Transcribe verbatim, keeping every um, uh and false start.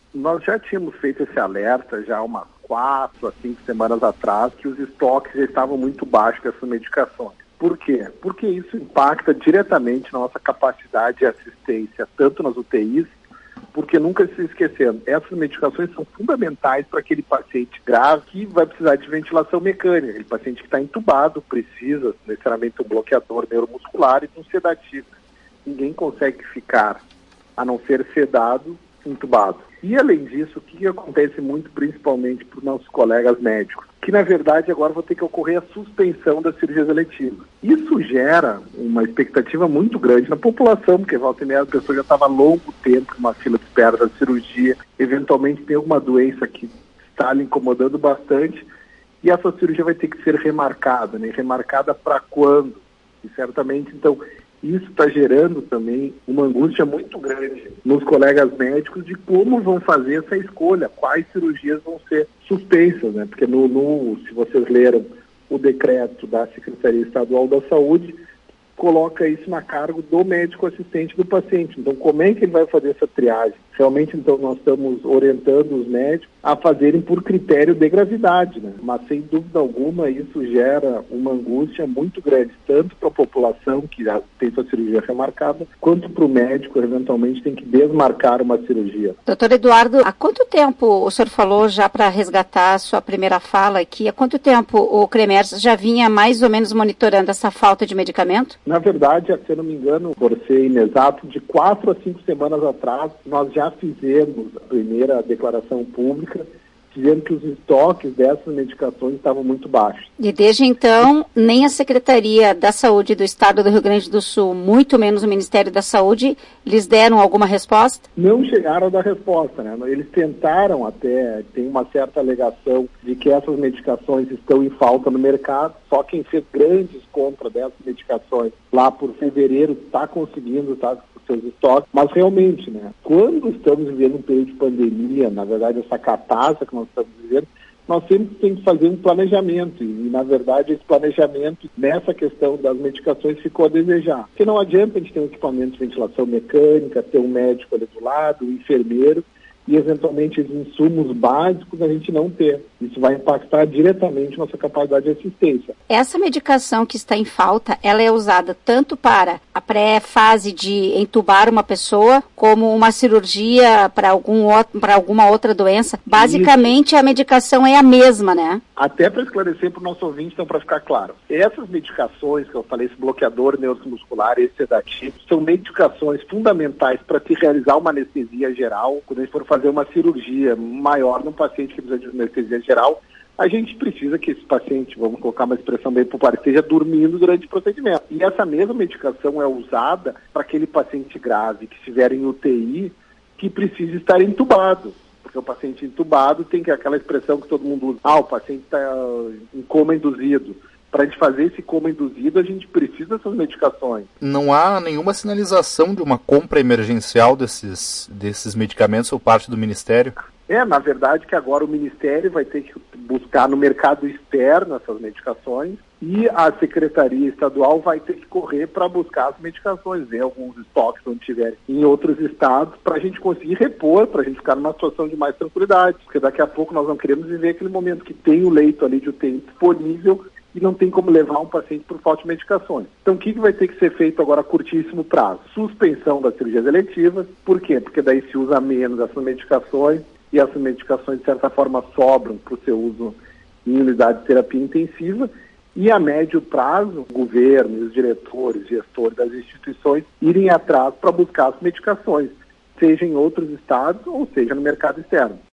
Nós já tínhamos feito esse alerta já há umas quatro a cinco semanas atrás, que os estoques já estavam muito baixos dessas medicações. Por quê? Porque isso impacta diretamente na nossa capacidade de assistência, tanto nas U T Is, porque nunca se esquecendo, essas medicações são fundamentais para aquele paciente grave que vai precisar de ventilação mecânica. Aquele paciente que está entubado precisa necessariamente de um bloqueador neuromuscular e de um sedativo. Ninguém consegue ficar, a não ser sedado, entubado. E além disso, o que acontece muito principalmente para os nossos colegas médicos? Que na verdade agora vai ter que ocorrer a suspensão das cirurgias eletivas. Isso gera uma expectativa muito grande na população, porque volta e meia a pessoa já estava há longo tempo numa fila de espera da cirurgia, eventualmente tem alguma doença que está lhe incomodando bastante, e essa cirurgia vai ter que ser remarcada, né? Remarcada para quando? E certamente, então, isso está gerando também uma angústia muito grande nos colegas médicos de como vão fazer essa escolha, quais cirurgias vão ser suspensas, né? Porque no, no, se vocês leram o decreto da Secretaria Estadual da Saúde, coloca isso na cargo do médico assistente do paciente. Então, como é que ele vai fazer essa triagem? Realmente, então, nós estamos orientando os médicos a fazerem por critério de gravidade, né? Mas, sem dúvida alguma, isso gera uma angústia muito grande, tanto para a população que já tem sua cirurgia remarcada, quanto para o médico, eventualmente, tem que desmarcar uma cirurgia. Doutor Eduardo, há quanto tempo, o senhor falou já para resgatar a sua primeira fala aqui, há quanto tempo o CREMERS já vinha mais ou menos monitorando essa falta de medicamento? Na verdade, se eu não me engano, por ser inexato, de quatro a cinco semanas atrás, nós já fizemos a primeira declaração pública dizendo que os estoques dessas medicações estavam muito baixos. E desde então, nem a Secretaria da Saúde do Estado do Rio Grande do Sul, muito menos o Ministério da Saúde, lhes deram alguma resposta? Não chegaram a dar resposta, né? Eles tentaram até, tem uma certa alegação de que essas medicações estão em falta no mercado, só quem fez grandes compras dessas medicações lá por fevereiro está conseguindo, tá? Seus estoques, mas realmente, né, quando estamos vivendo um período de pandemia, na verdade essa catástrofe que nós estamos vivendo, nós sempre temos que fazer um planejamento e, e na verdade esse planejamento nessa questão das medicações ficou a desejar, porque não adianta a gente ter um equipamento de ventilação mecânica, ter um médico ali do lado, um enfermeiro e eventualmente os insumos básicos a gente não ter. Isso vai impactar diretamente nossa capacidade de assistência. Essa medicação que está em falta, ela é usada tanto para a pré-fase de entubar uma pessoa, como uma cirurgia para algum para alguma outra doença. Basicamente, Isso. a medicação é a mesma, né? Até para esclarecer para o nosso ouvinte, então, para ficar claro. Essas medicações que eu falei, esse bloqueador neuromuscular, esse sedativo, são medicações fundamentais para se realizar uma anestesia geral. Quando a gente for fazer uma cirurgia maior num paciente que precisa de anestesia geral, a gente precisa que esse paciente, vamos colocar uma expressão bem popular, esteja dormindo durante o procedimento. E essa mesma medicação é usada para aquele paciente grave que estiver em U T I, que precisa estar entubado. Porque o paciente entubado tem que aquela expressão que todo mundo usa, ah, o paciente está em coma induzido. Para a gente fazer esse coma induzido, a gente precisa dessas medicações. Não há nenhuma sinalização de uma compra emergencial desses, desses medicamentos por parte do Ministério? É, na verdade que agora o Ministério vai ter que buscar no mercado externo essas medicações e a Secretaria Estadual vai ter que correr para buscar as medicações, ver alguns estoques onde tiver em outros estados, para a gente conseguir repor, para a gente ficar numa situação de mais tranquilidade, porque daqui a pouco nós não queremos viver aquele momento que tem o leito ali de U T I disponível e não tem como levar um paciente por falta de medicações. Então, o que, que vai ter que ser feito agora a curtíssimo prazo? Suspensão das cirurgias eletivas. Por quê? Porque daí se usa menos essas medicações e essas medicações, de certa forma, sobram para o seu uso em unidade de terapia intensiva. E a médio prazo, o governo, os diretores, gestores das instituições irem atrás para buscar as medicações, seja em outros estados ou seja no mercado externo.